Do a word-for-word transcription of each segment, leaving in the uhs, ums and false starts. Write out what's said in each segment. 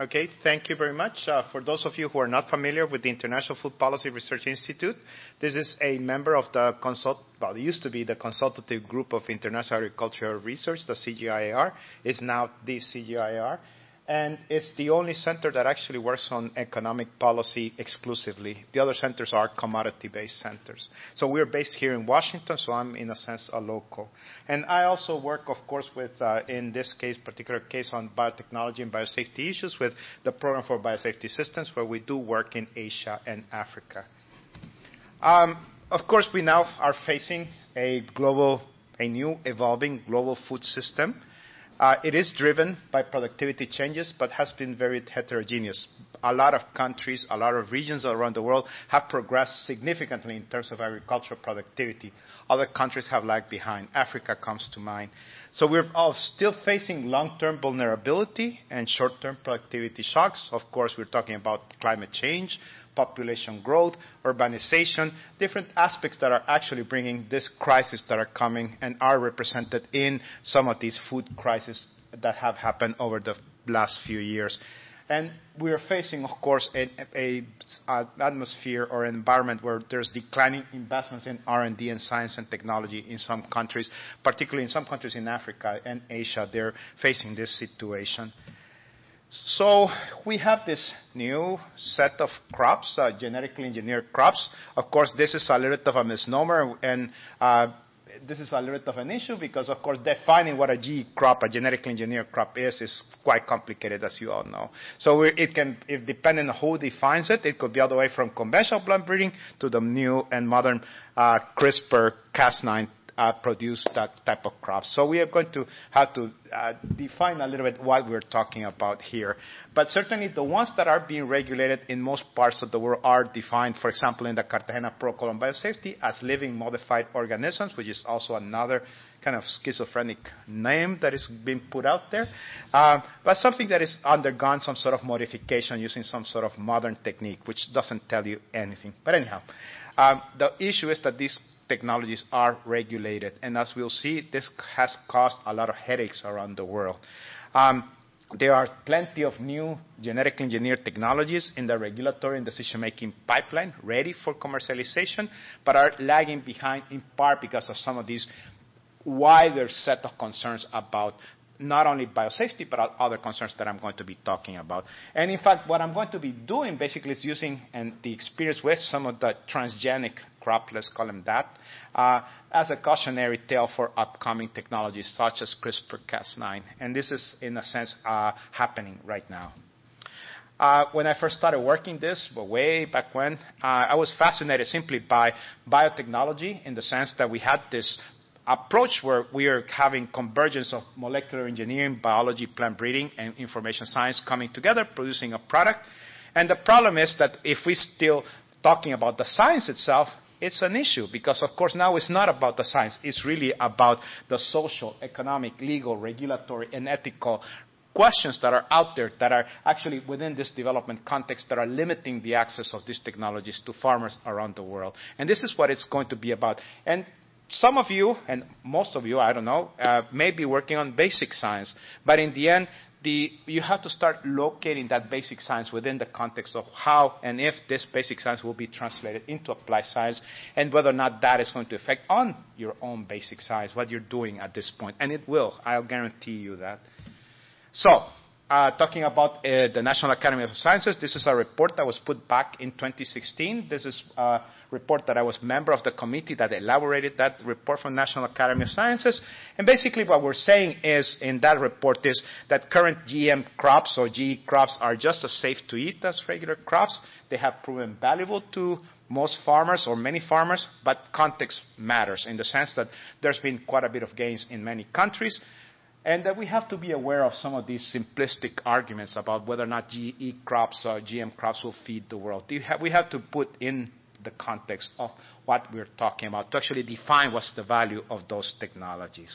Okay, thank you very much. Uh, for those of you who are not familiar with the International Food Policy Research Institute, this is a member of the consult, well, it used to be the Consultative Group of International Agricultural Research, the C G I A R. It's now the C G I A R. And it's the only center that actually works on economic policy exclusively. The other centers are commodity-based centers. So we're based here in Washington, so I'm, in a sense, a local. And I also work, of course, with, uh, in this case, particular case on biotechnology and biosafety issues with the Program for Biosafety Systems, where we do work in Asia and Africa. Um, of course, we now are facing a global, a new evolving global food system. Uh, it is driven by productivity changes, but has been very heterogeneous. A lot of countries, a lot of regions around the world have progressed significantly in terms of agricultural productivity. Other countries have lagged behind. Africa comes to mind. So we're all still facing long-term vulnerability and short-term productivity shocks. Of course, we're talking about climate change, population growth, urbanization, different aspects that are actually bringing this crisis that are coming and are represented in some of these food crises that have happened over the last few years. And we are facing, of course, an a, a atmosphere or environment where there's declining investments in R and D and science and technology in some countries, particularly in some countries in Africa and Asia. They're facing this situation. So we have this new set of crops, uh, genetically engineered crops. Of course, this is a little bit of a misnomer, and uh, this is a little bit of an issue because, of course, defining what a G E crop, a genetically engineered crop is, is quite complicated, as you all know. So we're, it can, if depending on who defines it, it could be all the way from conventional plant breeding to the new and modern uh, CRISPR Cas nine Uh, produce that type of crops. So we are going to have to uh, define a little bit what we're talking about here. But certainly the ones that are being regulated in most parts of the world are defined, for example, in the Cartagena Protocol on Biosafety as living modified organisms, which is also another kind of schizophrenic name that is being put out there. Uh, but something that is undergone some sort of modification using some sort of modern technique, which doesn't tell you anything. But anyhow, um, the issue is that these technologies are regulated. And as we'll see, this has caused a lot of headaches around the world. Um, there are plenty of new genetically engineered technologies in the regulatory and decision-making pipeline ready for commercialization, but are lagging behind in part because of some of these wider set of concerns about not only biosafety, but other concerns that I'm going to be talking about. And in fact, what I'm going to be doing basically is using and the experience with some of the transgenic crop, let's call them that, uh, as a cautionary tale for upcoming technologies such as CRISPR Cas nine. And this is, in a sense, uh, happening right now. Uh, when I first started working this, but way back when, uh, I was fascinated simply by biotechnology in the sense that we had this approach where we are having convergence of molecular engineering, biology, plant breeding, and information science coming together, producing a product. And the problem is that if we're still talking about the science itself, it's an issue because, of course, now it's not about the science. It's really about the social, economic, legal, regulatory, and ethical questions that are out there that are actually within this development context that are limiting the access of these technologies to farmers around the world. And this is what it's going to be about. And some of you, and most of you, I don't know, uh, may be working on basic science. But in the end, the, you have to start locating that basic science within the context of how and if this basic science will be translated into applied science and whether or not that is going to affect on your own basic science, what you're doing at this point. And it will. I'll guarantee you that. So, Uh, talking about uh, the National Academy of Sciences, this is a report that was put back in twenty sixteen. This is a report that I was member of the committee that elaborated that report from National Academy of Sciences. And basically what we're saying is, in that report, is that current G M crops or G E crops are just as safe to eat as regular crops. They have proven valuable to most farmers or many farmers, but context matters in the sense that there's been quite a bit of gains in many countries. And that we have to be aware of some of these simplistic arguments about whether or not G E crops or G M crops will feed the world. We have to put in the context of what we're talking about to actually define what's the value of those technologies.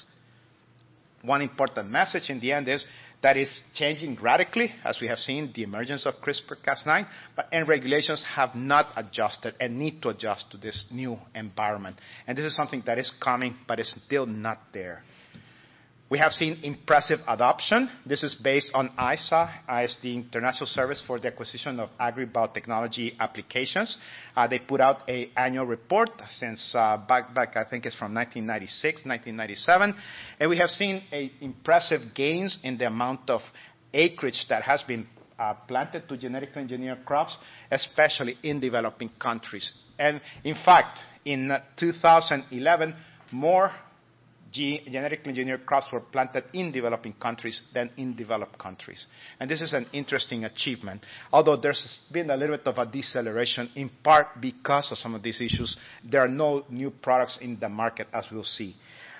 One important message in the end is that it's changing radically, as we have seen, the emergence of CRISPR Cas nine, but and regulations have not adjusted and need to adjust to this new environment. And this is something that is coming, but is still not there. We have seen impressive adoption. This is based on I S A, as the International Service for the Acquisition of Agri-Biotechnology Applications. Uh, they put out an annual report since uh, back, back, I think it's from nineteen ninety-six, nineteen ninety-seven. And we have seen a impressive gains in the amount of acreage that has been uh, planted to genetically engineered crops, especially in developing countries. And in fact, in uh, two thousand eleven, more genetically engineered crops were planted in developing countries than in developed countries. And this is an interesting achievement, although there's been a little bit of a deceleration, in part because of some of these issues. There are no new products in the market, as we'll see.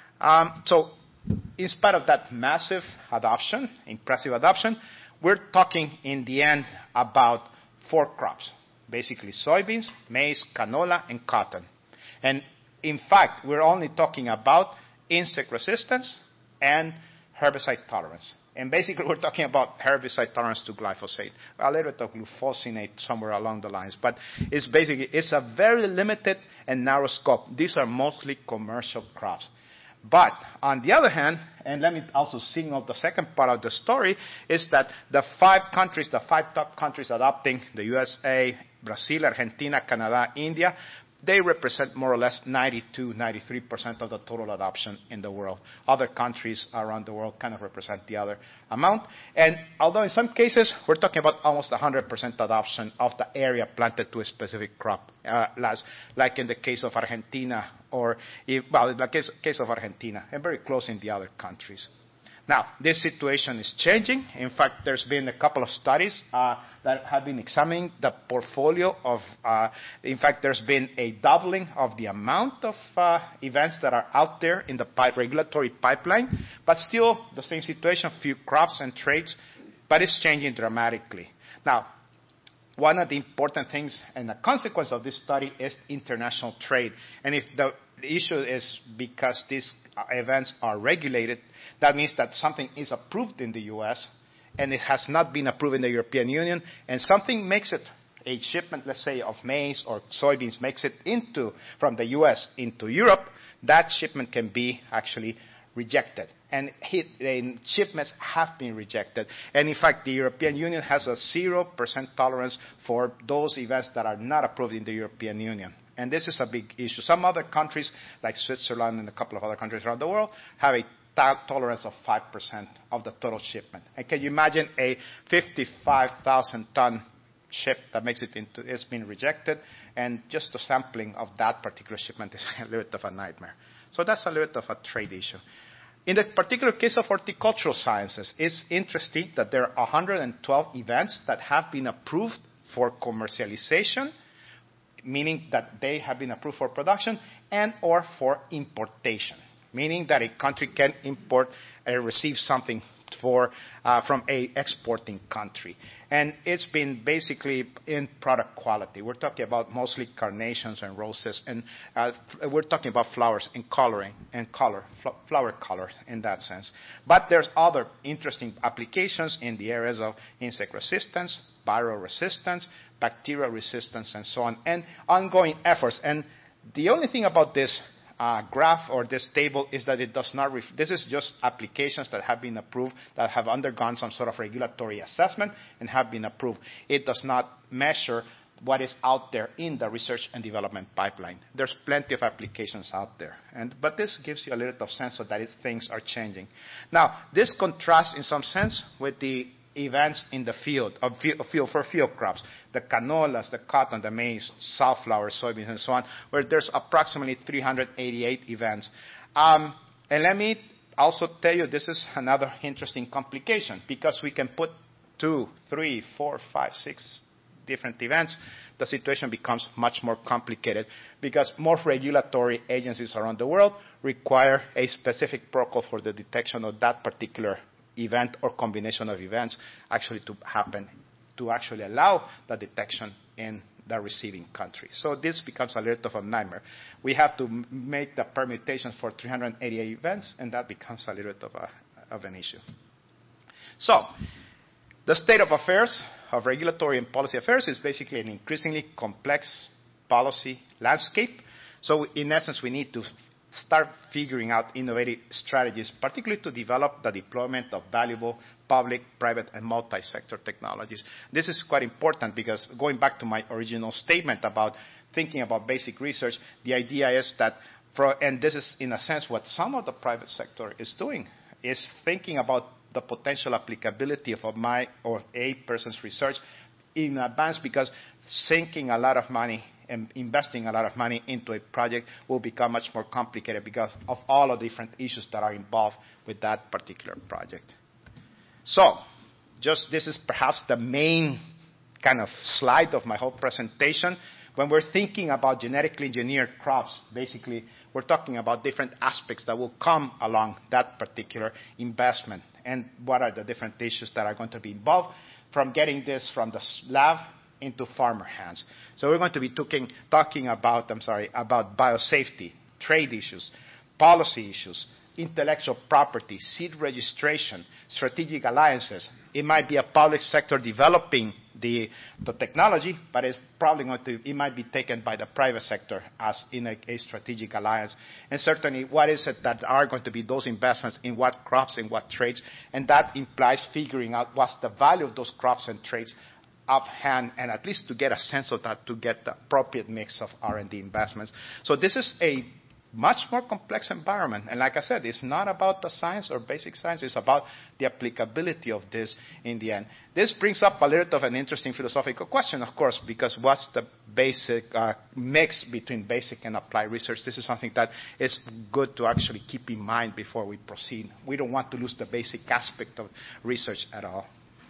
Um, so in spite of that massive adoption, impressive adoption, we're talking in the end about four crops, basically soybeans, maize, canola, and cotton. And in fact, we're only talking about insect resistance and herbicide tolerance. And basically, we're talking about herbicide tolerance to glyphosate. A little bit of glufosinate somewhere along the lines. But it's basically, it's a very limited and narrow scope. These are mostly commercial crops. But on the other hand, and let me also signal the second part of the story, is that the five countries, the five top countries adopting, the U S A, Brazil, Argentina, Canada, India, they represent more or less ninety-two, ninety-three percent of the total adoption in the world. Other countries around the world kind of represent the other amount. And although in some cases, we're talking about almost one hundred percent adoption of the area planted to a specific crop, uh, like in the case of Argentina, or, if, well, in the case, case of Argentina, and very close in the other countries. Now, this situation is changing. In fact, there's been a couple of studies uh, that have been examining the portfolio of, uh, in fact, there's been a doubling of the amount of uh, events that are out there in the pipe, regulatory pipeline, but still the same situation, few crops and traits, but it's changing dramatically. Now, one of the important things and the consequence of this study is international trade. And if the issue is because these events are regulated, that means that something is approved in the U S and it has not been approved in the European Union, and something makes it, a shipment, let's say, of maize or soybeans makes it into, from the U S into Europe, that shipment can be actually rejected. And, hit, and shipments have been rejected. And in fact, the European Union has a zero percent tolerance for those events that are not approved in the European Union. And this is a big issue. Some other countries, like Switzerland and a couple of other countries around the world, have a tolerance of five percent of the total shipment. And can you imagine a fifty-five thousand ton ship that makes it into, it's been rejected, and just the sampling of that particular shipment is a little bit of a nightmare. So that's a little bit of a trade issue. In the particular case of horticultural sciences, it's interesting that there are one hundred twelve events that have been approved for commercialization, meaning that they have been approved for production, and or for importation, meaning that a country can import and receive something for, uh, from a exporting country. And it's been basically in product quality. We're talking about mostly carnations and roses, and uh, we're talking about flowers and coloring and color, fl flower colors in that sense. But there's other interesting applications in the areas of insect resistance, viral resistance, bacterial resistance, and so on, and ongoing efforts. And the only thing about this Uh, graph or this table is that it does not, ref this is just applications that have been approved, that have undergone some sort of regulatory assessment and have been approved. It does not measure what is out there in the research and development pipeline. There's plenty of applications out there. And, but this gives you a little bit of sense of that it, things are changing. Now, this contrasts in some sense with the events in the field, of field for field crops, the canolas, the cotton, the maize, safflower, soybeans, and so on, where there's approximately three hundred eighty-eight events. Um, and let me also tell you, this is another interesting complication, because we can put two, three, four, five, six different events. The situation becomes much more complicated, because more regulatory agencies around the world require a specific protocol for the detection of that particular event or combination of events actually to happen, to actually allow the detection in the receiving country. So this becomes a little bit of a nightmare. We have to make the permutations for three hundred eighty-eight events, and that becomes a little bit of, a, of an issue. So the state of affairs of regulatory and policy affairs is basically an increasingly complex policy landscape. So in essence, we need to start figuring out innovative strategies, particularly to develop the deployment of valuable public, private, and multi-sector technologies. This is quite important because going back to my original statement about thinking about basic research, the idea is that, for, and this is in a sense what some of the private sector is doing, is thinking about the potential applicability of my or a person's research in advance, because sinking a lot of money and investing a lot of money into a project will become much more complicated because of all the different issues that are involved with that particular project. So, just this is perhaps the main kind of slide of my whole presentation. When we're thinking about genetically engineered crops, basically we're talking about different aspects that will come along that particular investment and what are the different issues that are going to be involved from getting this from the lab into farmer hands. So we're going to be talking, talking about, I'm sorry, about biosafety, trade issues, policy issues, intellectual property, seed registration, strategic alliances. It might be a public sector developing the, the technology, but it's probably going to, it might be taken by the private sector as in a, a strategic alliance. And certainly, what is it that are going to be those investments in what crops and what traits? And that implies figuring out what's the value of those crops and traits offhand, and at least to get a sense of that, to get the appropriate mix of R and D investments. So this is a much more complex environment. And like I said, it's not about the science or basic science. It's about the applicability of this in the end. This brings up a little bit of an interesting philosophical question, of course, because what's the basic uh, mix between basic and applied research? This is something that is good to actually keep in mind before we proceed. We don't want to lose the basic aspect of research at all.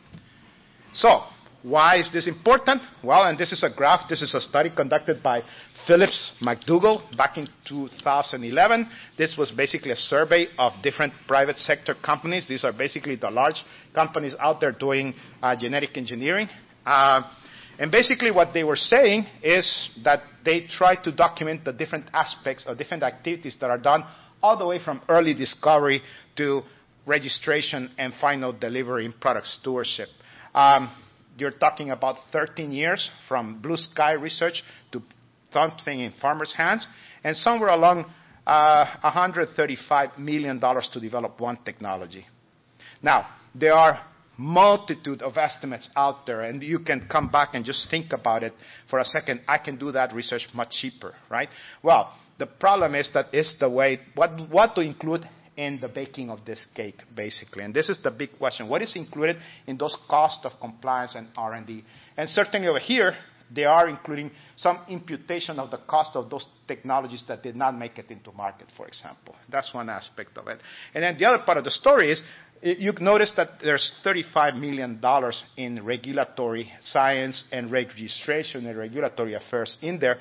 So, why is this important? Well, and this is a graph. This is a study conducted by Phillips McDougall back in two thousand eleven. This was basically a survey of different private sector companies. These are basically the large companies out there doing uh, genetic engineering. Uh, and basically what they were saying is that they try to document the different aspects or different activities that are done all the way from early discovery to registration and final delivery in product stewardship. Um, You're talking about thirteen years from blue sky research to something in farmers' hands, and somewhere along uh, one hundred thirty-five million dollars to develop one technology. Now, there are multitude of estimates out there, and you can come back and just think about it for a second. I can do that research much cheaper, right? Well, the problem is that it's the way, what, what to include in the baking of this cake, basically. And this is the big question. What is included in those costs of compliance and R and D? And certainly over here, they are including some imputation of the cost of those technologies that did not make it into market, for example. That's one aspect of it. And then the other part of the story is, you notice that there's thirty-five million dollars in regulatory science and registration and regulatory affairs in there.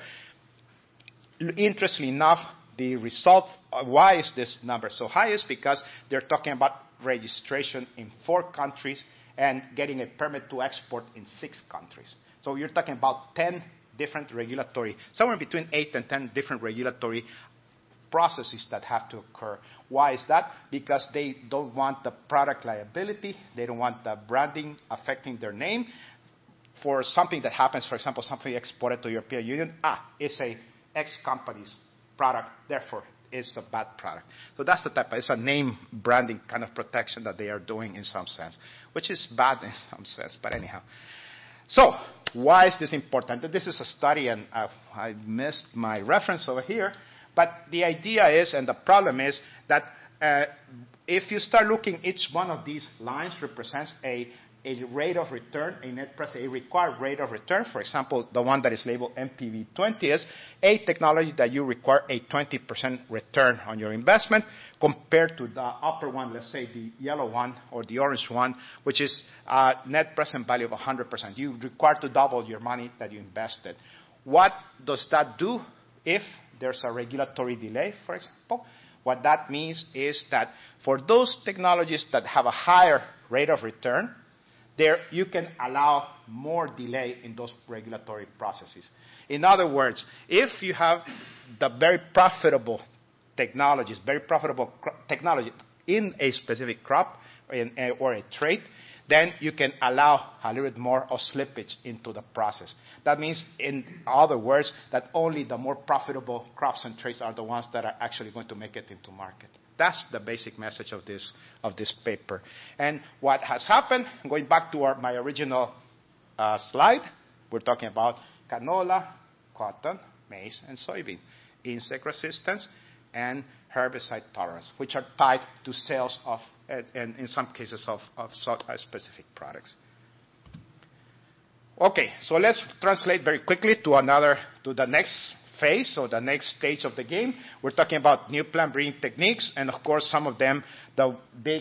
Interestingly enough, the result, why is this number so high, is because they're talking about registration in four countries and getting a permit to export in six countries. So you're talking about ten different regulatory, somewhere between eight and ten different regulatory processes that have to occur. Why is that? Because they don't want the product liability. They don't want the branding affecting their name. For something that happens, for example, something exported to the European Union, ah, it's a X company's product, therefore it's a bad product. So that's the type of, it's a name branding kind of protection that they are doing in some sense, which is bad in some sense, but anyhow. So, why is this important? This is a study, and uh, I missed my reference over here, but the idea is, and the problem is, that uh, if you start looking, each one of these lines represents a a rate of return, a net present, a required rate of return. For example, the one that is labeled M P V twenty is a technology that you require a twenty percent return on your investment, compared to the upper one, let's say the yellow one or the orange one, which is uh, net present value of one hundred percent. You require to double your money that you invested. What does that do if there's a regulatory delay, for example? What that means is that for those technologies that have a higher rate of return, there you can allow more delay in those regulatory processes. In other words, if you have the very profitable technologies, very profitable technology in a specific crop in, or a trait, then you can allow a little bit more of slippage into the process. That means, in other words, that only the more profitable crops and traits are the ones that are actually going to make it into market. That's the basic message of this, of this paper. And what has happened, going back to our, my original uh, slide, we're talking about canola, cotton, maize, and soybean, insect resistance, and herbicide tolerance, which are tied to sales of, and in some cases, of, of specific products. Okay, so let's translate very quickly to another, to the next phase, so the next stage of the game. We're talking about new plant breeding techniques, and of course, some of them, the big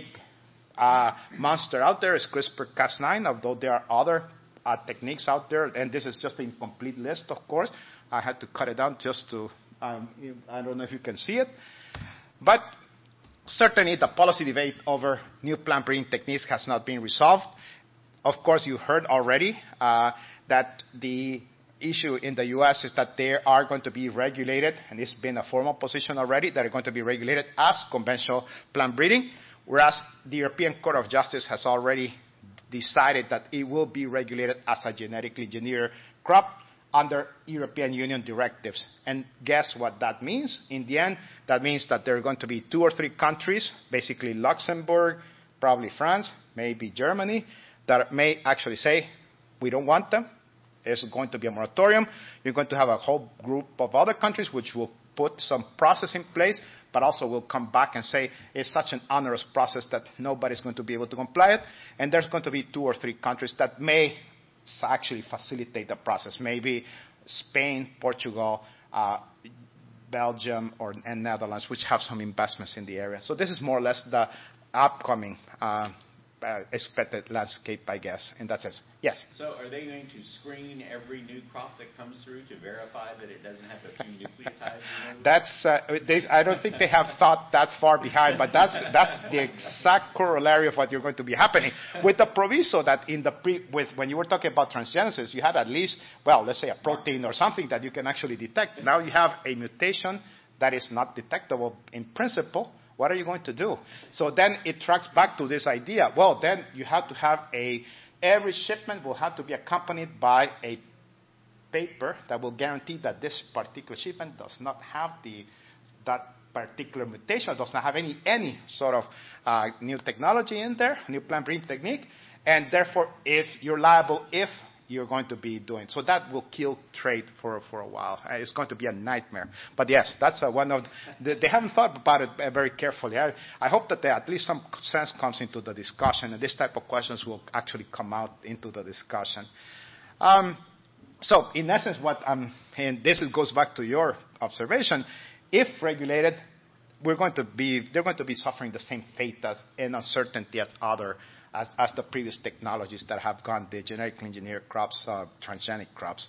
uh, monster out there is CRISPR Cas nine, although there are other uh, techniques out there, and this is just an incomplete list, of course. I had to cut it down just to, um, I don't know if you can see it. But certainly the policy debate over new plant breeding techniques has not been resolved. Of course, you heard already uh, that the issue in the U S is that they are going to be regulated, and it's been a formal position already, that are going to be regulated as conventional plant breeding, whereas the European Court of Justice has already decided that it will be regulated as a genetically engineered crop under European Union directives. And guess what that means? In the end, that means that there are going to be two or three countries, basically Luxembourg, probably France, maybe Germany, that may actually say, we don't want them. There's going to be a moratorium. You're going to have a whole group of other countries which will put some process in place, but also will come back and say it's such an onerous process that nobody's going to be able to comply it. And there's going to be two or three countries that may actually facilitate the process. Maybe Spain, Portugal, uh, Belgium, or, and Netherlands, which have some investments in the area. So this is more or less the upcoming uh, uh, expected landscape, I guess, in that sense. Yes? So are they going to screen every new crop that comes through to verify that it doesn't have a few nucleotides? You know? That's, uh, they, I don't think they have thought that far behind, but that's, that's the exact corollary of what you're going to be happening. With the proviso that in the pre, with, when you were talking about transgenesis, you had at least, well, let's say a protein or something that you can actually detect. Now you have a mutation that is not detectable in principle. What are you going to do? So then it tracks back to this idea. Well, then you have to have a, every shipment will have to be accompanied by a paper that will guarantee that this particular shipment does not have the, that particular mutation, does not have any, any sort of uh, new technology in there, new plant breeding technique, and therefore if you're liable if you're going to be doing. So that will kill trade for, for a while. Uh, it's going to be a nightmare. But yes, that's uh, one of the, they haven't thought about it uh, very carefully. I, I hope that there, at least some sense comes into the discussion, and this type of questions will actually come out into the discussion. Um, so in essence, what I'm, and this is, goes back to your observation, if regulated, we're going to be, they're going to be suffering the same fate as, and uncertainty as other As, as the previous technologies that have gone, the genetically engineered crops, uh, transgenic crops.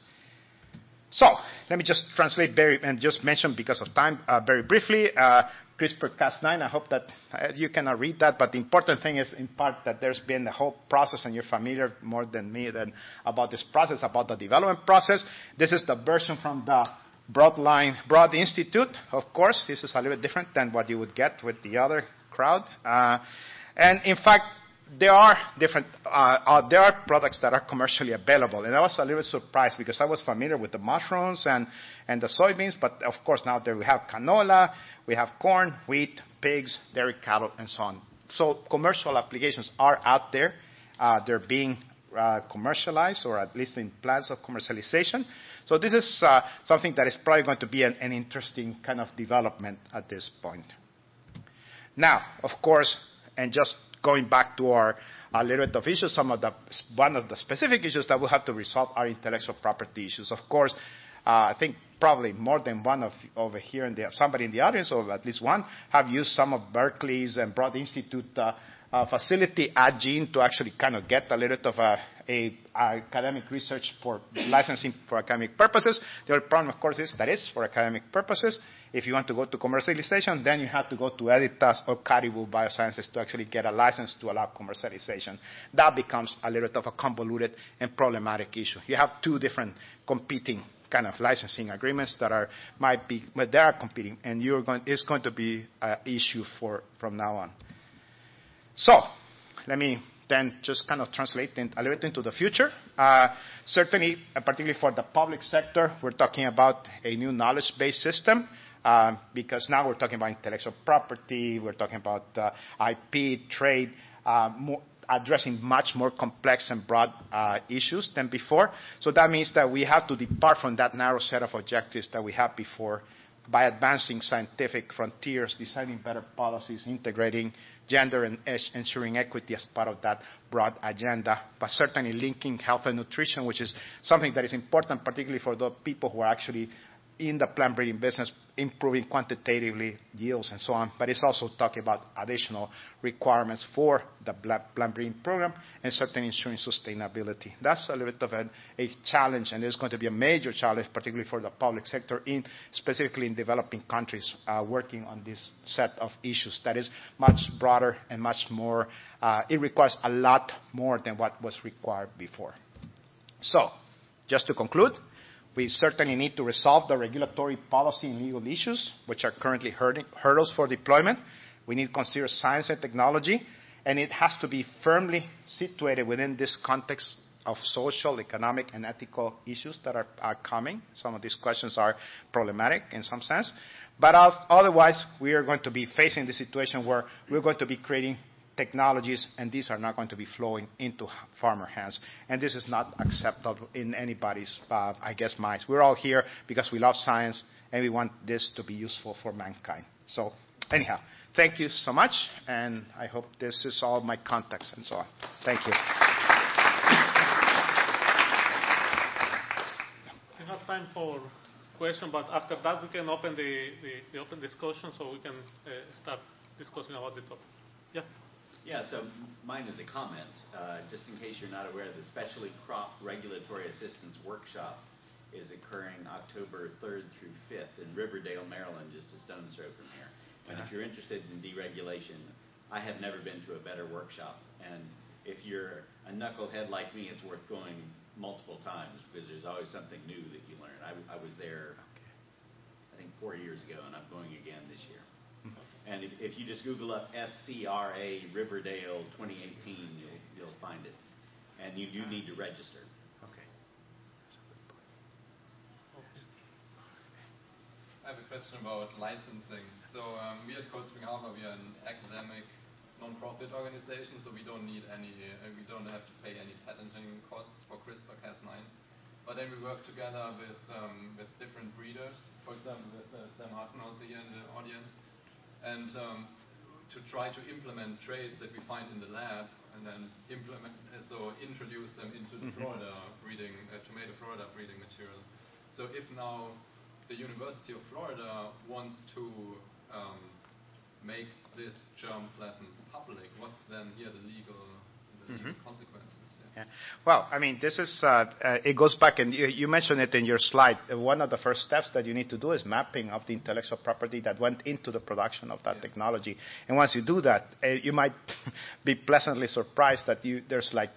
So let me just translate very, and just mention because of time, uh, very briefly, uh, CRISPR Cas nine. I hope that uh, you cannot read that, but the important thing is in part that there's been the whole process, and you're familiar more than me than about this process, about the development process. This is the version from the Broadline Broad Institute. Of course, this is a little bit different than what you would get with the other crowd. Uh, and in fact, There are different, uh, uh, there are products that are commercially available. And I was a little bit surprised because I was familiar with the mushrooms and, and the soybeans, but of course now there we have canola, we have corn, wheat, pigs, dairy cattle, and so on. So commercial applications are out there. Uh, they're being uh, commercialized, or at least in plans of commercialization. So this is uh, something that is probably going to be an, an interesting kind of development at this point. Now, of course, and just going back to our a little bit of issues, some of the one of the specific issues that we'll have to resolve are intellectual property issues. Of course, uh, I think probably more than one of over here, in the, somebody in the audience, or at least one, have used some of Berkeley's and Broad Institute uh, uh, facility at Gene to actually kind of get a little bit of a, a, a academic research for licensing for academic purposes. The other problem, of course, is that is for academic purposes. If you want to go to commercialization, then you have to go to Editas or Caribou Biosciences to actually get a license to allow commercialization. That becomes a little bit of a convoluted and problematic issue. You have two different competing kind of licensing agreements that are might be, but they are competing, and you're going, it's going to be an issue for from now on. So let me then just kind of translate in, a little bit into the future. Uh, certainly, uh, particularly for the public sector, we're talking about a new knowledge-based system. Um, because now we're talking about intellectual property, we're talking about uh, I P, trade, uh, more, addressing much more complex and broad uh, issues than before. So that means that we have to depart from that narrow set of objectives that we had before by advancing scientific frontiers, designing better policies, integrating gender and ensuring equity as part of that broad agenda, but certainly linking health and nutrition, which is something that is important, particularly for the people who are actually in the plant breeding business, improving quantitatively yields and so on. But it's also talking about additional requirements for the plant breeding program and certainly ensuring sustainability. That's a little bit of a, a challenge, and it's going to be a major challenge, particularly for the public sector, in specifically in developing countries, uh, working on this set of issues that is much broader and much more, uh, it requires a lot more than what was required before. So, just to conclude, we certainly need to resolve the regulatory policy and legal issues, which are currently hurdles for deployment. We need to consider science and technology, and it has to be firmly situated within this context of social, economic, and ethical issues that are, are coming. Some of these questions are problematic in some sense. But otherwise, we are going to be facing the situation where we're going to be creating technologies, and these are not going to be flowing into farmer hands. And this is not acceptable in anybody's, uh, I guess, minds. We're all here because we love science, and we want this to be useful for mankind. So anyhow, thank you so much, and I hope this is all my context and so on. Thank you. We have time for questions, but after that we can open the, the, the open discussion so we can uh, start discussing about the topic. Yeah. Yeah, so mine is a comment. Uh, just in case you're not aware, the Specialty Crop Regulatory Assistance Workshop is occurring October third through fifth in Riverdale, Maryland, just a stone's throw from here. And if you're interested in deregulation, I have never been to a better workshop. And if you're a knucklehead like me, it's worth going multiple times because there's always something new that you learn. I, I was there, I think, four years ago, and I'm going again this year. And if, if you just Google up S C R A Riverdale twenty eighteen, you'll, you'll find it. And you do need to register. Okay. I have a question about licensing. So um, we at Cold Spring Harbor, we are an academic non-profit organization, so we don't need any, uh, we don't have to pay any patenting costs for CRISPR Cas nine. But then we work together with um, with different breeders, for example, with uh, Sam Hartman also here in the audience. And um, to try to implement traits that we find in the lab and then implement, uh, so introduce them into the mm-hmm. Florida breeding, uh, tomato Florida breeding material. So if now the University of Florida wants to um, make this germplasm public, what's then here the legal, the mm-hmm. legal consequences? Yeah. Well, I mean, this is, uh, uh, it goes back, and you, you mentioned it in your slide. Uh, one of the first steps that you need to do is mapping of the intellectual property that went into the production of that yeah. technology. And once you do that, uh, you might be pleasantly surprised that you, there's like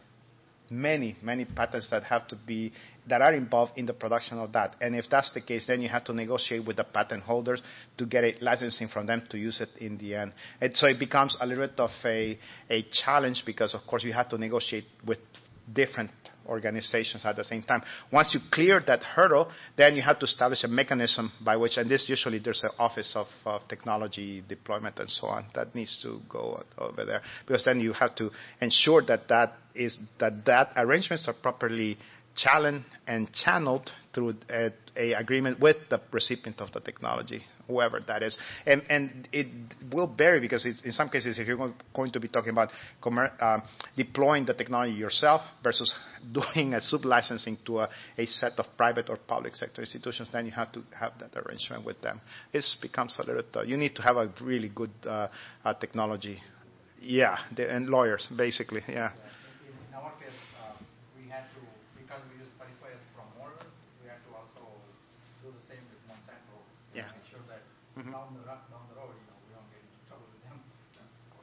many, many patents that have to be, that are involved in the production of that. And if that's the case, then you have to negotiate with the patent holders to get a licensing from them to use it in the end. And so it becomes a little bit of a, a challenge because, of course, you have to negotiate with different organizations at the same time. Once you clear that hurdle, then you have to establish a mechanism by which, and this usually there's an office of uh, technology deployment and so on that needs to go over there, because then you have to ensure that that is that that arrangements are properly challenged and channeled through a, a agreement with the recipient of the technology, whoever that is. And, and it will vary because it's, in some cases, if you're going to be talking about commer- uh, deploying the technology yourself versus doing a sub-licensing to a, a set of private or public sector institutions, then you have to have that arrangement with them. It becomes a little, uh, you need to have a really good uh, uh, technology. Yeah, the, and lawyers, basically, yeah. In, in our case, uh, we had to, because we use specifiers from orders, we had to also do the same with Monsanto to yeah. make sure that mm-hmm. down, the, down the road, you know, we don't get into trouble with them.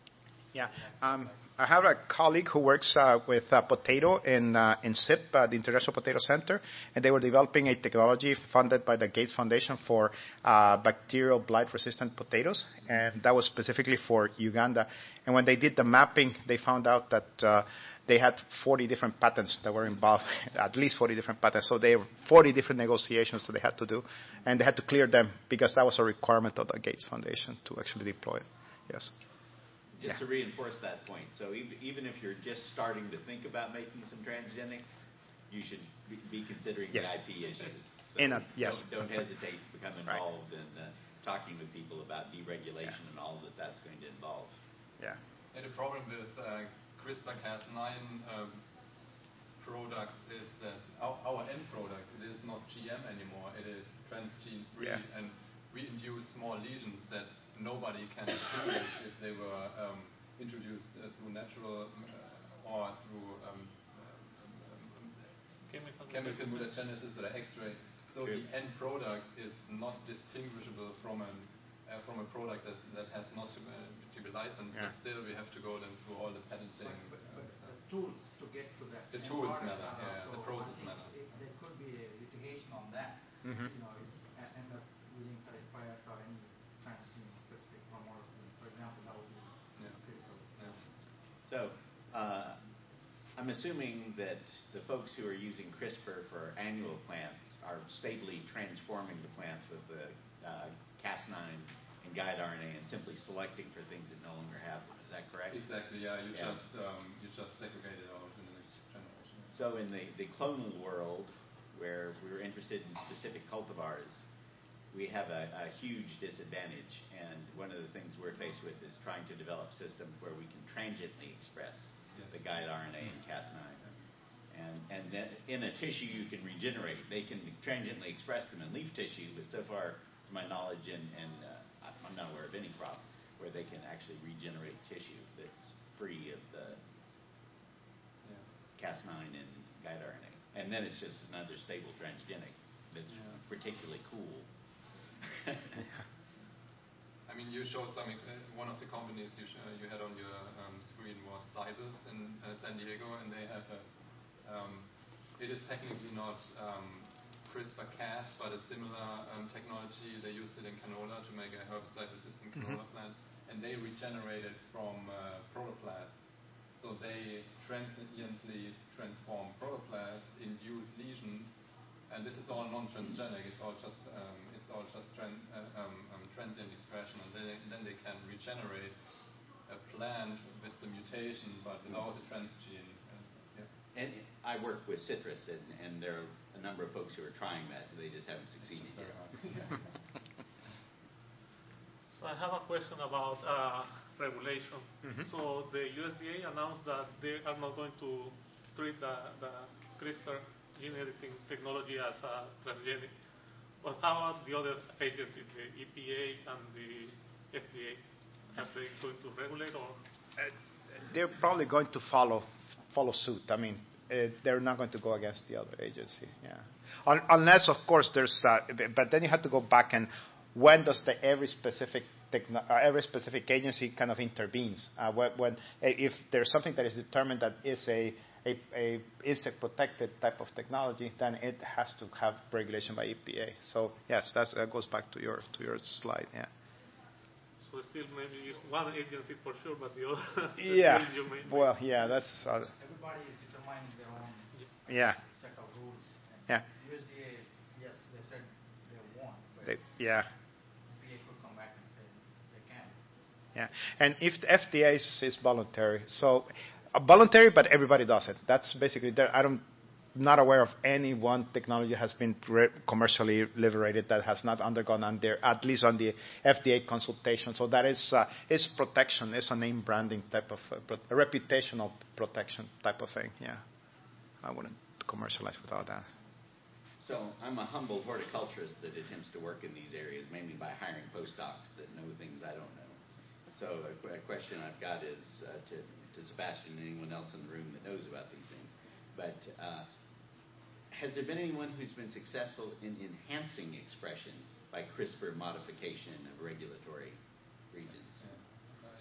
Yeah. Um, I have a colleague who works uh, with uh, potato in uh, in S I P, uh, the International Potato Center, and they were developing a technology funded by the Gates Foundation for uh, bacterial blight-resistant potatoes, and that was specifically for Uganda. And when they did the mapping, they found out that uh, they had forty different patents that were involved, at least forty different patents. So they have forty different negotiations that they had to do, and they had to clear them because that was a requirement of the Gates Foundation to actually deploy it. Yes. Just Yeah. to reinforce that point, so even, even if you're just starting to think about making some transgenics, you should be, be considering Yes. the I P issues. So In a, yes. Don't, don't hesitate to become Right. involved in uh, talking with people about deregulation Yeah. and all that that's going to involve. Yeah. And the problem with uh, CRISPR Cas nine um, products is that our, our end product, it is not G M anymore, it is transgene free, Yeah. and we induce small lesions that nobody can distinguish if they were um, introduced uh, through natural uh, or through um, um, Chemical, chemical mutagenesis or X-ray. So Okay. the end product is not distinguishable from an uh, from a product that, that has not to, uh, to be licensed, Yeah. but still we have to go then through all the patenting. But, but, uh, but stuff. the tools to get to that. The end tools product matter, are yeah, also- the process I think matter. it- There could be a litigation on that. Mhm. You know, if you e- end up using thirty-five or any transgene specific promoter, for example, that would be Yeah. critical. Yeah. So uh, I'm assuming that the folks who are using CRISPR for annual plants are stably transforming the plants with the uh, Cas nine and guide R N A and simply selecting for things that no longer have them. Is that correct? Exactly. Yeah. You Yeah. just um, you just segregate it out in the next generation. So in the, the clonal world, where we're interested in specific cultivars, we have a, a huge disadvantage. And one of the things we're faced with is trying to develop systems where we can transiently express Yes. the guide R N A and Cas nine. And, and then in a tissue you can regenerate. They can transiently express them in leaf tissue, but so far, to my knowledge, and, and uh, I'm not aware of any crop where they can actually regenerate tissue that's free of the Yeah. Cas nine and guide R N A. And then it's just another stable transgenic that's Yeah. particularly cool. I mean, you showed some. ex- Uh, one of the companies you sh- you had on your um, screen was Cybus in uh, San Diego, and they have a. Um, it is technically not um, CRISPR-Cas, but a similar um, technology. They used it in canola to make a herbicide-resistant canola Mhm. plant, and they regenerated from uh, protoplasts. So they transiently transform protoplasts, induce lesions, and this is all non-transgenic. It's all just um, it's all just tran- uh, um, um, transient expression, and then, then they can regenerate a plant with the mutation, but without the transgene. And, yeah. And I work with citrus, and, and there are a number of folks who are trying that. They just haven't succeeded Very yet. hard. So I have a question about uh, regulation. Mhm. So the U S D A announced that they are not going to treat the, the CRISPR gene editing technology as a transgenic. But how are the other agencies, the E P A and the F D A? Are they going to regulate or? Uh, they're probably going to follow follow suit. I mean, uh, they're not going to go against the other agency. Yeah, Un- unless of course there's. Uh, b- but then you have to go back and when does the every specific techno- uh, every specific agency kind of intervenes? Uh, when, when if there's something that is determined that is a a, a insect protected type of technology, then it has to have regulation by E P A. So yes, that's, that goes back to your to your slide. Yeah. So still maybe one agency for sure, but the other. the Yeah. things you may- Well, yeah, that's uh, Everybody is determining their own yeah. set of rules. And Yeah. U S D A is, yes, they said they won't, but They, yeah. E P A could come back and say they can. Yeah, and if the F D A is, is voluntary, so uh, voluntary, but everybody does it. That's basically there. I don't, not aware of any one technology has been re- commercially liberated that has not undergone under at least on the F D A consultation. So that is uh, is protection, is a name branding type of uh, pro- a reputational protection type of thing. Yeah, I wouldn't commercialize without that. So I'm a humble horticulturist that attempts to work in these areas, mainly by hiring postdocs that know things I don't know. So a, qu- a question I've got is uh, to, to Sebastian and anyone else in the room that knows about these things. But uh, has there been anyone who's been successful in enhancing expression by CRISPR modification of regulatory regions? Yeah. Uh,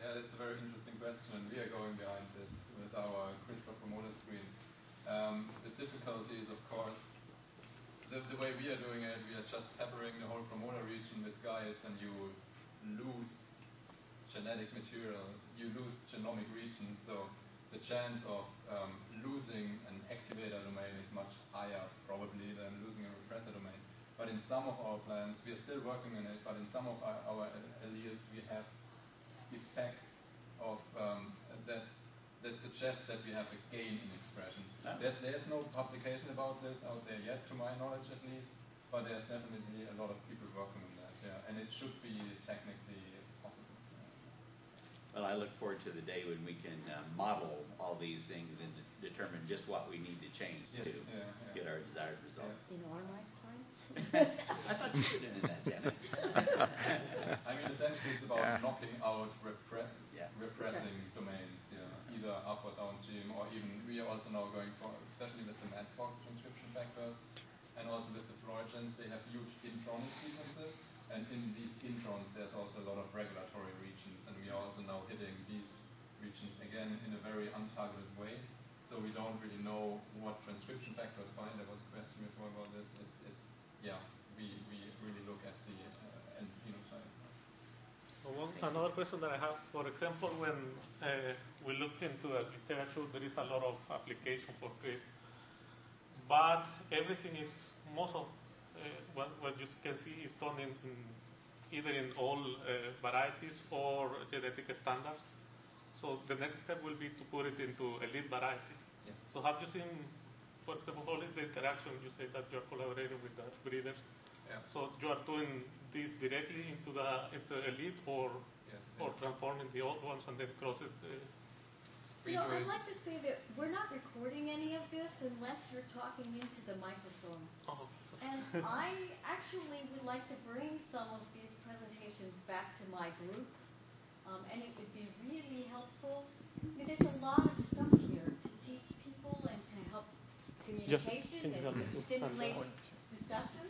Yeah, that's a very interesting question, and we are going behind this with our CRISPR promoter screen. Um, the difficulty is, of course, the, the way we are doing it, we are just peppering the whole promoter region with guides, and you lose genetic material, you lose genomic regions, so the chance of um, losing an activator domain is much higher probably than losing a repressor domain. But in some of our plants, we are still working on it, but in some of our, our alleles we have effects of um, that that suggest that we have a gain in expression. Ah. There's, there's no publication about this out there yet, to my knowledge at least, but there's definitely a lot of people working on that, yeah, and it should be technically possible. Well, I look forward to the day when we can uh, model all these things and de- determine just what we need to change Yes, to yeah, yeah. get our desired result. In our lifetime? I thought you were doing that, Janet. I mean, essentially it's about Yeah. knocking out repre- Yeah. repressing domains, yeah, either up or downstream, or even we are also now going for, especially with the Matchbox transcription factors, and also with the fluorogens, they have huge intronic sequences, and in these introns there's also a lot of regulatory regions, and we are also now hitting these regions again in a very untargeted way. So we don't really know what transcription factors bind. There was a question before about this. It's, it, yeah, we, we really look at the uh, end phenotype. So one, another question that I have, for example, when uh, we look into the literature, there is a lot of application for CRISPR, but everything is, most of uh, what, what you can see is done in, in either in all uh, varieties or genetic standards. So the next step will be to put it into elite varieties. Yeah. So have you seen, for example, all the interaction? You say that you're collaborating with the breeders. Yeah. So you are doing this directly into the into elite, or Yes, or yeah. transforming the old ones and then cross it. Uh, We You know, do I'd it- like to say that we're not recording any of this unless you're talking into the microphone. oh, so And I actually would like to bring some of these presentations back to my group, um, and it would be really helpful. I mean, there's a lot of stuff here to teach people and to help communication can you help and me? stimulate discussion.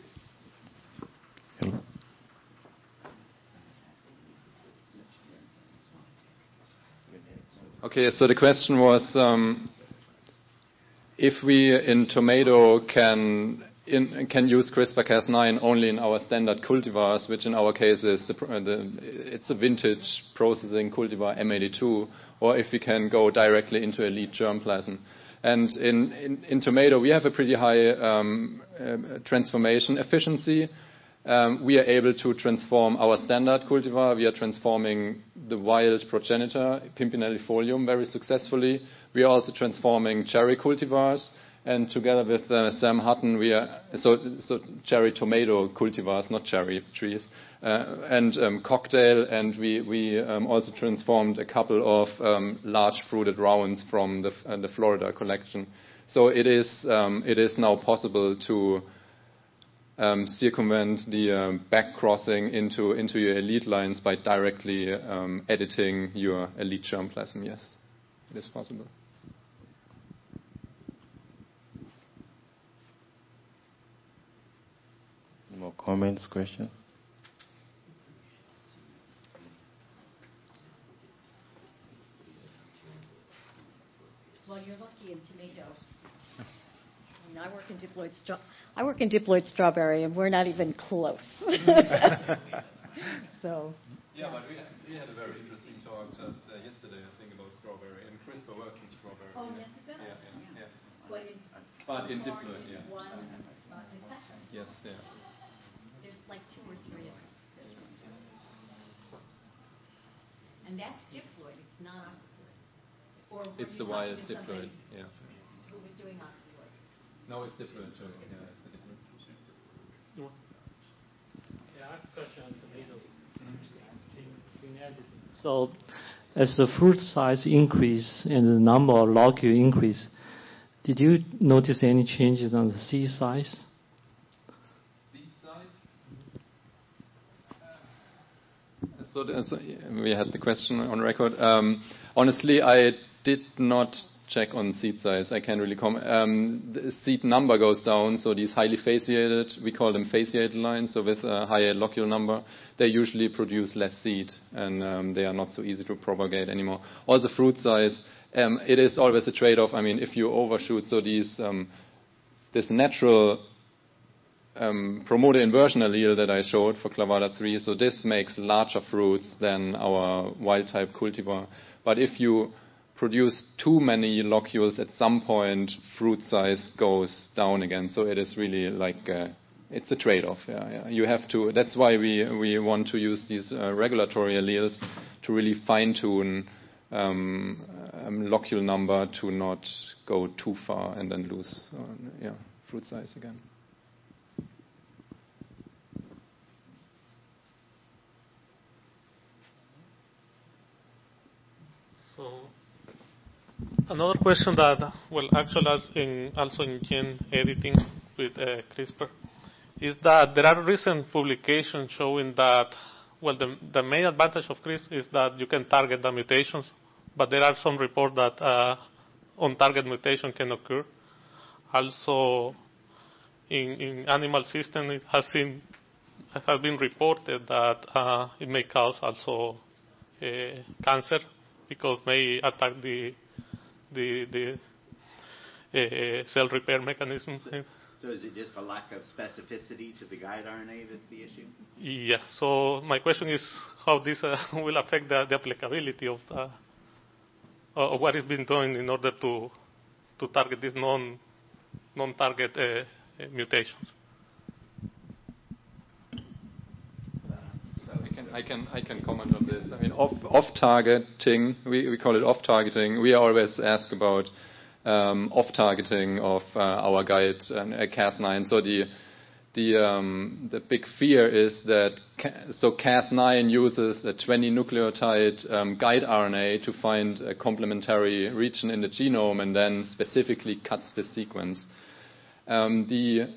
Okay, so the question was um, if we in tomato can in, can use CRISPR Cas nine only in our standard cultivars, which in our case is the, the it's a vintage processing cultivar M eighty-two, or if we can go directly into elite germplasm. And in, in, in tomato, we have a pretty high um, uh, transformation efficiency. Um, we are able to transform our standard cultivar. We are transforming the wild progenitor, Pimpinellifolium, very successfully. We are also transforming cherry cultivars. And together with uh, Sam Hutton, we are so, so cherry tomato cultivars, not cherry trees, uh, and um, cocktail. And we we um, also transformed a couple of um, large fruited rounds from the uh, the Florida collection. So it is um, it is now possible to um, circumvent the um, back crossing into into your elite lines by directly um, editing your elite germplasm. Yes, it is possible. More comments, questions? Well, you're lucky in tomato. I mean, I work in diploid straw. I work in diploid strawberry, and we're not even close. So. Yeah, but we had, we had a very interesting talk just uh, yesterday, I think, about strawberry and CRISPR works in strawberry. Oh, yeah. yes, it does. Yeah, yeah, yeah. But in, But in corn diploid, is yeah. one, uh, infection. Yes, yeah. There's like two or three of us. And that's diploid. It's not oxaloid. Or were It's you the talking wild to somebody diploid, yeah. who was doing oxaloid? No, it's diploid, too. Yeah, it's a diploid. you want- Yeah, I have a question on tomato. So, as the fruit size increase and the number of locule increase, did you notice any changes on the seed size? Seed size? So, the, so we had the question on record. Um, honestly, I did not check on seed size. I can't really comment. Um, the seed number goes down, so these highly fasciated, we call them fasciated lines, so with a higher locule number, they usually produce less seed, and um, they are not so easy to propagate anymore. Also fruit size, um, it is always a trade-off. I mean, if you overshoot, so these um, this natural um, promoter inversion allele that I showed for clavata three, so this makes larger fruits than our wild-type cultivar. But if you produce too many locules, at some point fruit size goes down again. So it is really like uh, it's a trade-off. Yeah, yeah. You have to. That's why we we want to use these uh, regulatory alleles to really fine-tune um, um, locule number to not go too far and then lose uh, yeah fruit size again. So another question that, well, actually, as in, also in gene editing with uh, CRISPR, is that there are recent publications showing that, well, the, the main advantage of CRISPR is that you can target the mutations, but there are some reports that uh, on-target mutation can occur. Also, in, in animal system, it has, seen, it has been reported that uh, it may cause also uh, cancer, because may attack the the, the uh, cell repair mechanisms. So, so is it just a lack of specificity to the guide R N A that's the issue? Yeah. So my question is how this uh, will affect the, the applicability of the, uh, what is being done in order to to target these non non-target uh, uh, mutations. I can I can comment on this. I mean, off off targeting, we, we call it off targeting. We always ask about um, off targeting of uh, our guide and uh, Cas nine. So the the um, the big fear is that ca- so Cas nine uses a twenty nucleotide um, guide R N A to find a complementary region in the genome and then specifically cuts the sequence. Um, the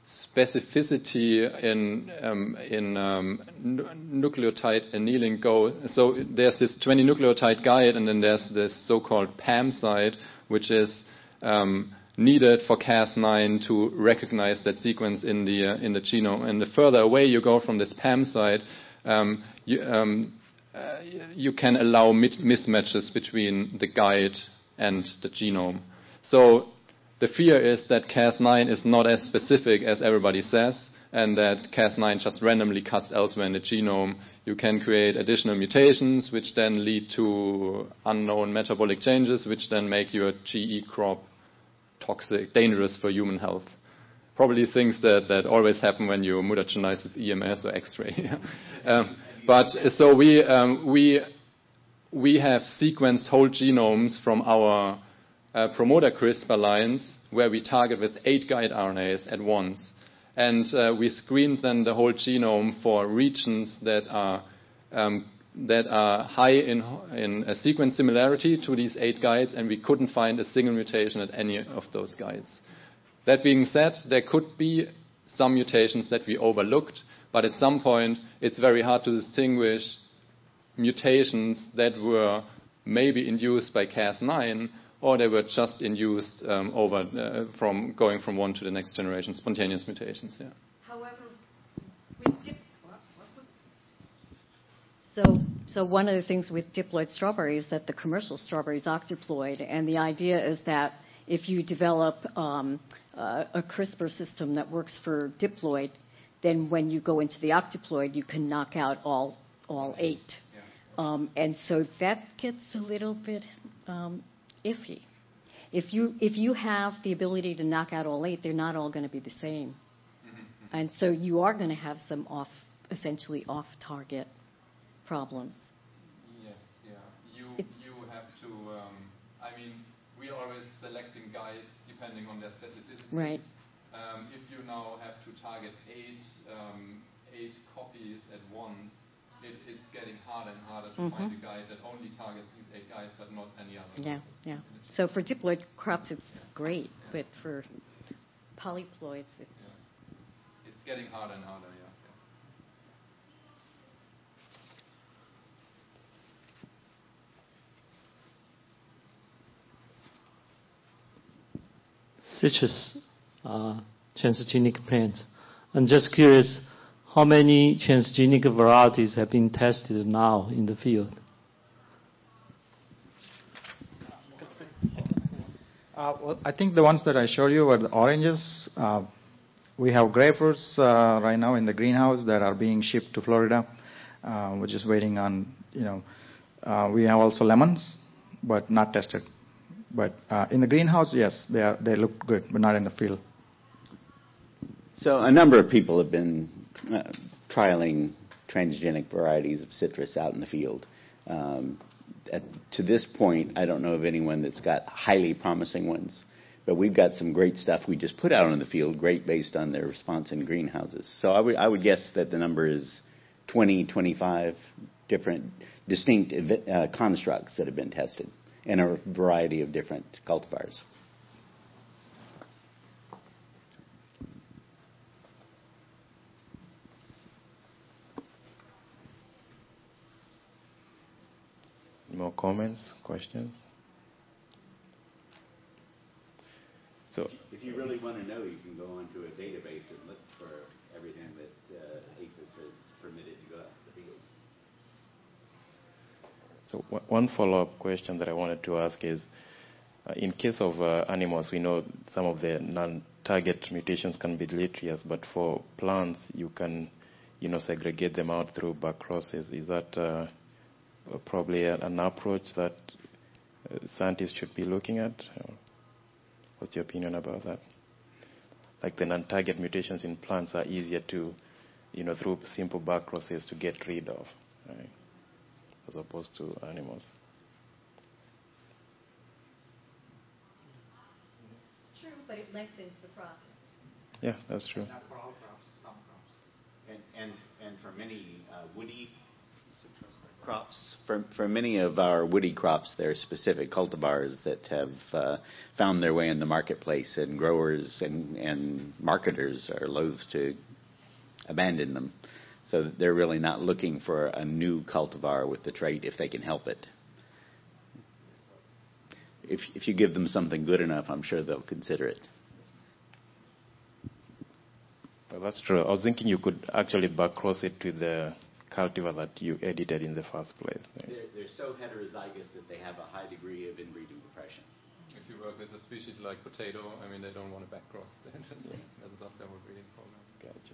specificity in um, in um, n- nucleotide annealing go. So there's this twenty nucleotide guide, and then there's this so-called P A M site, which is um, needed for Cas nine to recognize that sequence in the uh, in the genome. And the further away you go from this P A M site, um, you, um, uh, you can allow mit- mismatches between the guide and the genome. So the fear is that Cas nine is not as specific as everybody says, and that Cas nine just randomly cuts elsewhere in the genome. You can create additional mutations, which then lead to unknown metabolic changes, which then make your G E crop toxic, dangerous for human health. Probably things that, that always happen when you mutagenize with E M S or X-ray. um, but so we um, we we have sequenced whole genomes from our Uh, promoter CRISPR lines where we target with eight guide R N As at once. And uh, we screened then the whole genome for regions that are um, that are high in, in a sequence similarity to these eight guides, and we couldn't find a single mutation at any of those guides. That being said, there could be some mutations that we overlooked, but at some point it's very hard to distinguish mutations that were maybe induced by Cas nine, or they were just induced um, over uh, from going from one to the next generation, spontaneous mutations. Yeah. However, with dip, so so one of the things with diploid strawberry is that the commercial strawberry is octiploid, and the idea is that if you develop um, uh, a CRISPR system that works for diploid, then when you go into the octiploid, you can knock out all all eight, yeah. um, and so that gets a little bit Um, iffy. If you if you have the ability to knock out all eight, they're not all going to be the same, mm-hmm. and so you are going to have some off, essentially off-target problems. Yes, yeah. You it, you have to. Um, I mean, we are always selecting guides depending on their specificity. Right. Um, if you now have to target eight um, eight copies at once, It, it's getting harder and harder to mm-hmm. find a guide that only targets these eight guides, but not any other. Yeah, yeah. So for diploid crops, it's yeah. great, yeah. but for polyploids, it's yeah. it's getting harder and harder. Yeah. yeah. citrus uh, transgenic plants. I'm just curious, how many transgenic varieties have been tested now in the field? Uh, well, I think the ones that I showed you were the oranges. Uh, we have grapefruits uh, right now in the greenhouse that are being shipped to Florida. Uh, we're just waiting on, you know, uh, we have also lemons, but not tested. But uh, in the greenhouse, yes, they are, they look good, but not in the field. So a number of people have been uh, trialing transgenic varieties of citrus out in the field. Um, at, to this point, I don't know of anyone that's got highly promising ones, but we've got some great stuff we just put out in the field, great based on their response in greenhouses. So I would, I would guess that the number is twenty, twenty-five different distinct uh, constructs that have been tested in a variety of different cultivars. More comments, questions? So, if you really want to know, you can go onto a database and look for everything that uh, APHIS has permitted to go out to the field. So w- one follow-up question that I wanted to ask is, uh, in case of uh, animals, we know some of the non-target mutations can be deleterious, but for plants, you can, you know, segregate them out through back crosses. Is that uh, probably a, an approach that uh, scientists should be looking at? Or what's your opinion about that? Like the non-target mutations in plants are easier to, you know, through simple back crosses to get rid of, right? As opposed to animals. It's true, but it lengthens the process. Yeah, that's true. Not for all crops, some crops. And, and, and for many uh, woody crops, for, for many of our woody crops, there are specific cultivars that have uh, found their way in the marketplace, and growers and, and marketers are loath to abandon them. So they're really not looking for a new cultivar with the trait if they can help it. If, if you give them something good enough, I'm sure they'll consider it. Well, that's true. I was thinking you could actually back cross it to the cultivar that you edited in the first place. They're, they're so heterozygous that they have a high degree of inbreeding depression. If you work with a species like potato, I mean, they don't want to back cross. They're just, yeah. That's not their breeding program. Gotcha.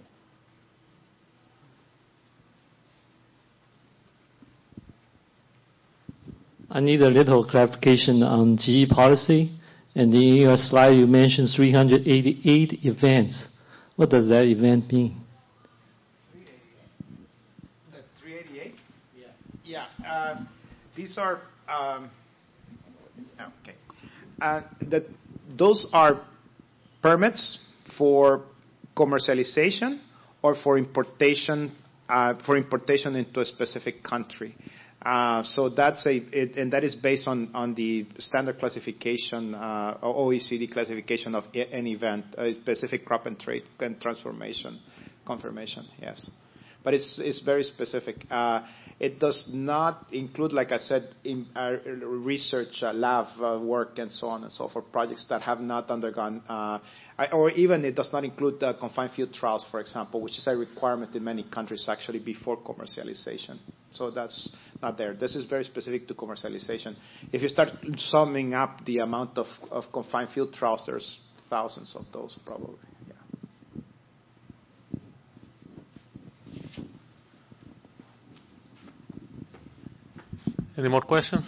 I need a little clarification on G E policy. And in your slide, you mentioned three hundred eighty-eight events. What does that event mean? three eighty-eight? Yeah. Yeah. Uh, these are um, okay. Uh, that those are permits for commercialization or for importation uh, for importation into a specific country. Uh, so that's a, it, and that is based on, on the standard classification, uh, O E C D classification of an event, a specific crop and trait and transformation confirmation. Yes, but it's it's very specific. Uh, it does not include, like I said, in our research uh, lab uh, work and so on and so forth, projects that have not undergone. Uh, or even it does not include uh, confined field trials, for example, which is a requirement in many countries actually before commercialization. So that's not there. This is very specific to commercialization. If you start summing up the amount of, of confined field trials, there's thousands of those probably. Yeah. Any more questions?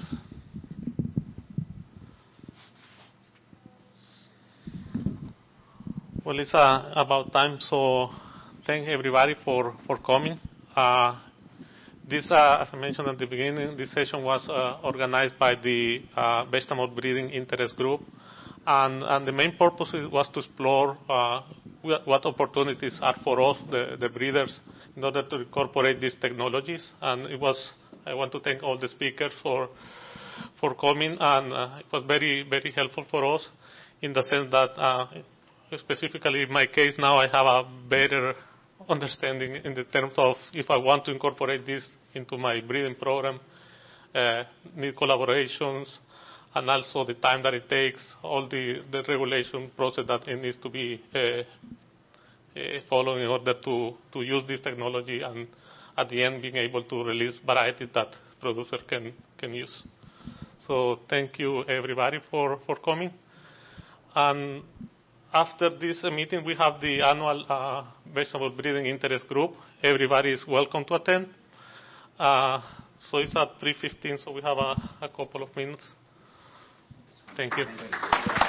Well, it's uh, about time, so thank everybody for, for coming. Uh, this, uh, as I mentioned at the beginning, this session was uh, organized by the uh, Vegetable Breeding Interest Group, and, and the main purpose was to explore uh, what opportunities are for us, the, the breeders, in order to incorporate these technologies. And it was, I want to thank all the speakers for for coming, and uh, it was very, very helpful for us in the sense that, uh, specifically in my case now, I have a better understanding in the terms of if I want to incorporate this into my breeding program, uh, need collaborations, and also the time that it takes, all the, the regulation process that it needs to be uh, uh, followed in order to, to use this technology, and at the end being able to release varieties that producer can, can use. So thank you everybody for, for coming. And after this uh, meeting, we have the annual uh, vegetable breeding interest group. Everybody is welcome to attend. Uh, so it's at three fifteen, so we have a, a couple of minutes. Thank you.